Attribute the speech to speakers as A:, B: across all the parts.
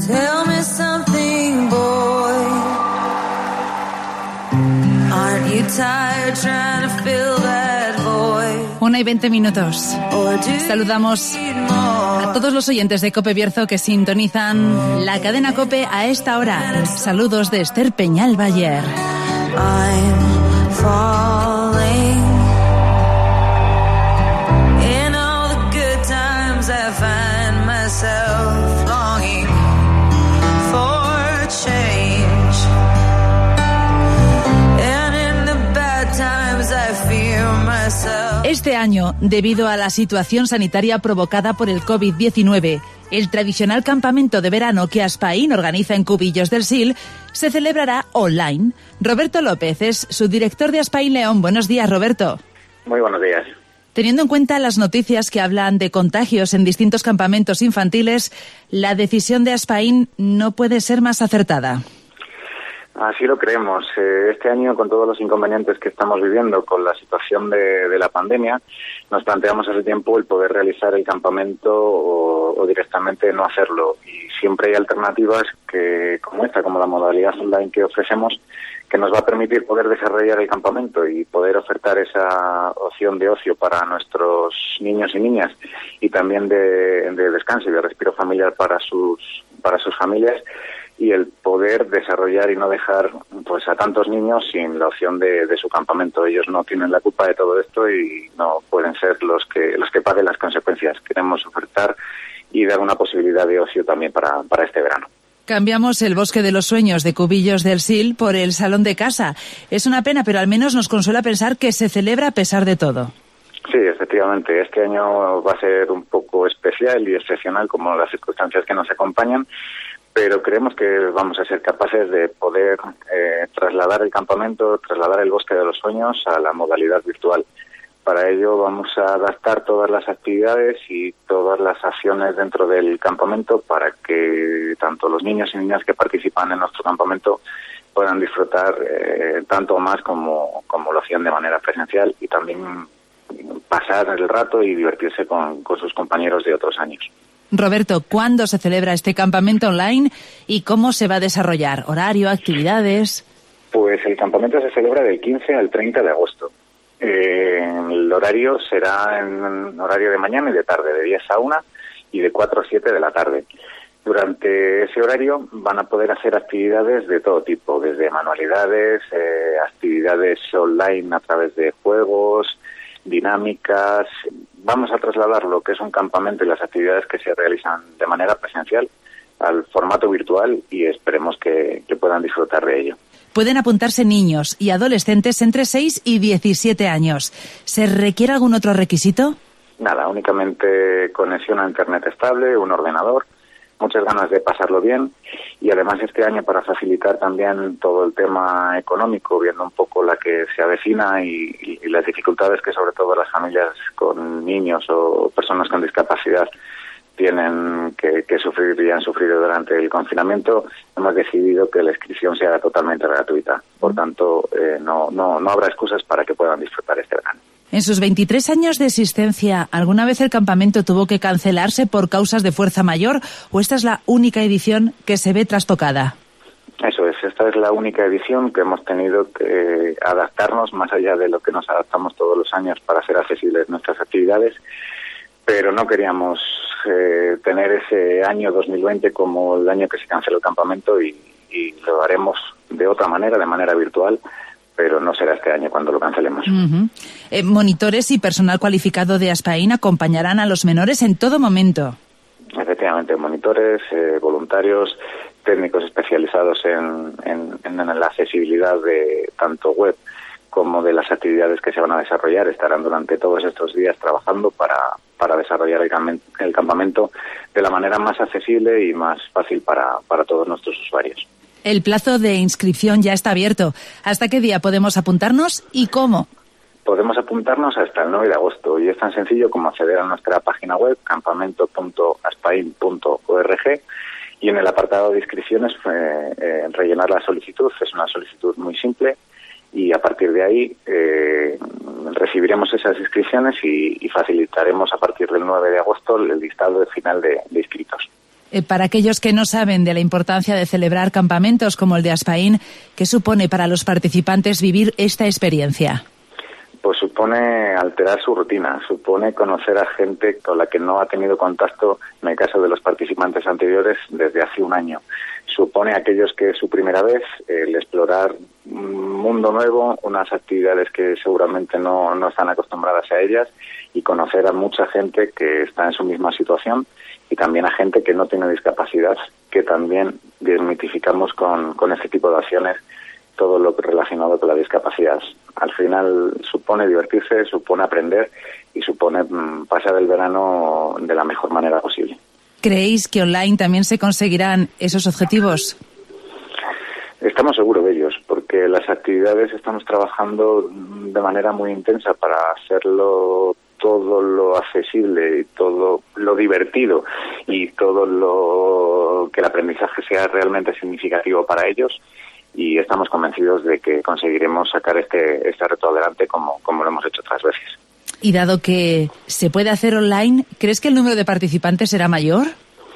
A: Tell me something, boy. Aren't you tired trying to fill that void?
B: 1:20. Saludamos a todos los oyentes de COPE Bierzo que sintonizan la cadena COPE a esta hora. Saludos de Esther Peñal Bayer.
A: I'm falling. In all the good times I find myself longing for change. And in the bad times I fear myself.
B: Este año, debido a la situación sanitaria provocada por el COVID-19, el tradicional campamento de verano que Aspain organiza en Cubillos del Sil se celebrará online. Roberto López es su director de Aspain León. Buenos días, Roberto.
C: Muy buenos días.
B: Teniendo en cuenta las noticias que hablan de contagios en distintos campamentos infantiles, la decisión de Aspain no puede ser más acertada.
C: Así lo creemos. Este año, con todos los inconvenientes que estamos viviendo con la situación de la pandemia, nos planteamos hace tiempo el poder realizar el campamento o directamente no hacerlo. Y siempre hay alternativas que, como esta, como la modalidad online que ofrecemos, que nos va a permitir poder desarrollar el campamento y poder ofertar esa opción de ocio para nuestros niños y niñas y también de descanso y de respiro familiar para sus familias, y el poder desarrollar y no dejar pues a tantos niños sin la opción de su campamento. Ellos no tienen la culpa de todo esto y no pueden ser los que paguen las consecuencias. Queremos ofertar y dar una posibilidad de ocio también para este verano.
B: Cambiamos el Bosque de los Sueños de Cubillos del Sil por el Salón de Casa. Es una pena, pero al menos nos consuela pensar que se celebra a pesar de todo.
C: Sí, efectivamente. Este año va a ser un poco especial y excepcional como las circunstancias que nos acompañan, pero creemos que vamos a ser capaces de poder trasladar el campamento, trasladar el Bosque de los Sueños a la modalidad virtual. Para ello vamos a adaptar todas las actividades y todas las acciones dentro del campamento para que tanto los niños y niñas que participan en nuestro campamento puedan disfrutar tanto más como lo hacían de manera presencial y también pasar el rato y divertirse con sus compañeros de otros años.
B: Roberto, ¿cuándo se celebra este campamento online y cómo se va a desarrollar? ¿Horario, actividades?
C: Pues el campamento se celebra del 15 al 30 de agosto. El horario será en horario de mañana y de tarde, de 10 a 1 y de 4 a 7 de la tarde. Durante ese horario van a poder hacer actividades de todo tipo, desde manualidades, actividades online a través de juegos, dinámicas. Vamos a trasladar lo que es un campamento y las actividades que se realizan de manera presencial al formato virtual y esperemos que puedan disfrutar de ello.
B: Pueden apuntarse niños y adolescentes entre 6 y 17 años. ¿Se requiere algún otro requisito?
C: Nada, únicamente conexión a internet estable, un ordenador, muchas ganas de pasarlo bien y además este año para facilitar también todo el tema económico, viendo un poco la que se avecina y las dificultades que sobre todo las familias con niños o personas con discapacidad tienen que sufrir y han sufrido durante el confinamiento, hemos decidido que la inscripción sea totalmente gratuita. Por tanto, no habrá excusas para que puedan disfrutar este verano.
B: En sus 23 años de existencia, ¿alguna vez el campamento tuvo que cancelarse por causas de fuerza mayor o esta es la única edición que se ve trastocada?
C: Eso es, esta es la única edición que hemos tenido que adaptarnos más allá de lo que nos adaptamos todos los años para hacer accesibles nuestras actividades, pero no queríamos tener ese año 2020 como el año que se canceló el campamento y lo haremos de otra manera, de manera virtual, pero no será este año cuando lo cancelemos.
B: Monitores y personal cualificado de Aspain acompañarán a los menores en todo momento.
C: Efectivamente, monitores, voluntarios, técnicos especializados en la accesibilidad de tanto web como de las actividades que se van a desarrollar, estarán durante todos estos días trabajando para desarrollar el campamento de la manera más accesible y más fácil para todos nuestros usuarios.
B: El plazo de inscripción ya está abierto. ¿Hasta qué día podemos apuntarnos y cómo?
C: Podemos apuntarnos hasta el 9 de agosto y es tan sencillo como acceder a nuestra página web campamento.aspain.org y en el apartado de inscripciones rellenar la solicitud. Es una solicitud muy simple y a partir de ahí recibiremos esas inscripciones y facilitaremos a partir del 9 de agosto el listado final de inscritos.
B: Para aquellos que no saben de la importancia de celebrar campamentos como el de Aspaín, ¿qué supone para los participantes vivir esta experiencia?
C: Pues supone alterar su rutina, supone conocer a gente con la que no ha tenido contacto, en el caso de los participantes anteriores, desde hace un año. Supone a aquellos que es su primera vez, el explorar un mundo nuevo, unas actividades que seguramente no están acostumbradas a ellas, y conocer a mucha gente que está en su misma situación, y también a gente que no tiene discapacidad, que también desmitificamos con este tipo de acciones todo lo relacionado con la discapacidad. Al final supone divertirse, supone aprender y supone pasar el verano de la mejor manera posible.
B: ¿Creéis que online también se conseguirán esos objetivos?
C: Estamos seguros de ellos, porque las actividades estamos trabajando de manera muy intensa para hacerlo todo lo accesible y todo lo divertido y todo lo que el aprendizaje sea realmente significativo para ellos. Y estamos convencidos de que conseguiremos sacar este reto adelante como lo hemos hecho otras veces.
B: Y dado que se puede hacer online, ¿crees que el número de participantes será mayor?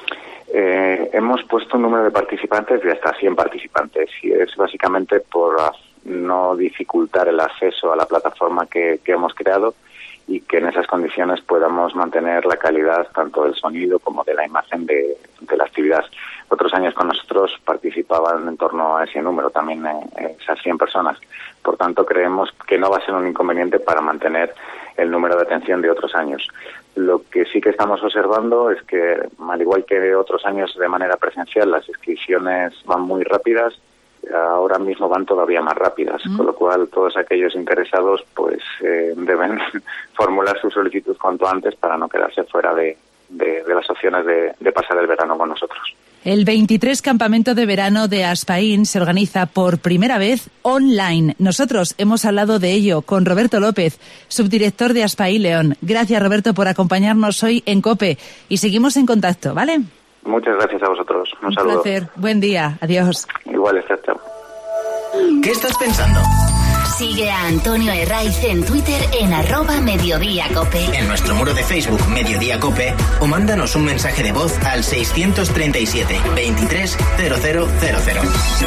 C: Hemos puesto un número de participantes de hasta 100 participantes, y es básicamente por no dificultar el acceso a la plataforma que hemos creado, y que en esas condiciones podamos mantener la calidad tanto del sonido como de la imagen de la actividad. Otros años con nosotros participaban en torno a ese número, también esas 100 personas. Por tanto, creemos que no va a ser un inconveniente para mantener el número de atención de otros años. Lo que sí que estamos observando es que, al igual que otros años de manera presencial, las inscripciones van muy rápidas. Ahora mismo van todavía más rápidas, con lo cual todos aquellos interesados pues deben formular su solicitud cuanto antes para no quedarse fuera de las opciones de pasar el verano con nosotros.
B: El 23 Campamento de Verano de Aspaín se organiza por primera vez online. Nosotros hemos hablado de ello con Roberto López, subdirector de Aspaín León. Gracias, Roberto, por acompañarnos hoy en COPE, y seguimos en contacto, ¿vale?
C: Muchas gracias a vosotros. Un saludo.
B: Placer. Buen día. Adiós.
C: Igual, chao.
D: ¿Qué estás pensando?
E: Sigue a Antonio Herraiz en Twitter en @mediodíacope.
D: En nuestro muro de Facebook Mediodía Cope, o mándanos un mensaje de voz al 637 23 0000.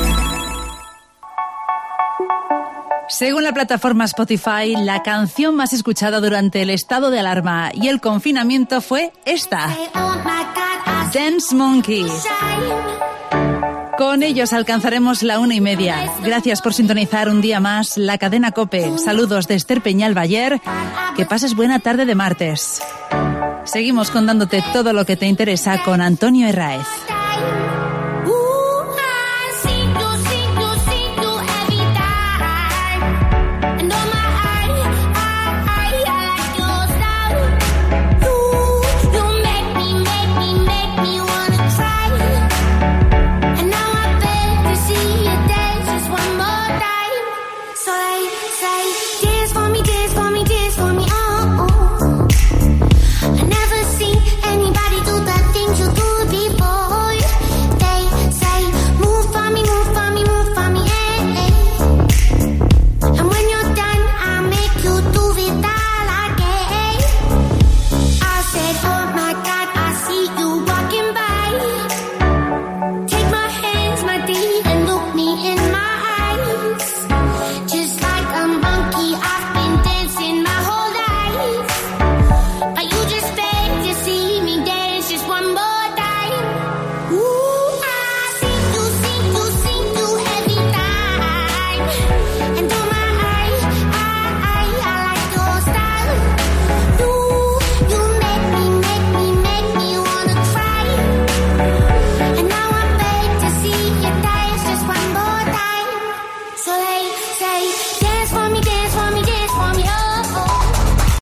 B: Según la plataforma Spotify, la canción más escuchada durante el estado de alarma y el confinamiento fue esta: Dance Monkey. Con ellos alcanzaremos la 1:30. Gracias por sintonizar un día más la cadena COPE. Saludos de Esther Peñal Bayer. Que pases buena tarde de martes. Seguimos contándote todo lo que te interesa con Antonio Herraiz.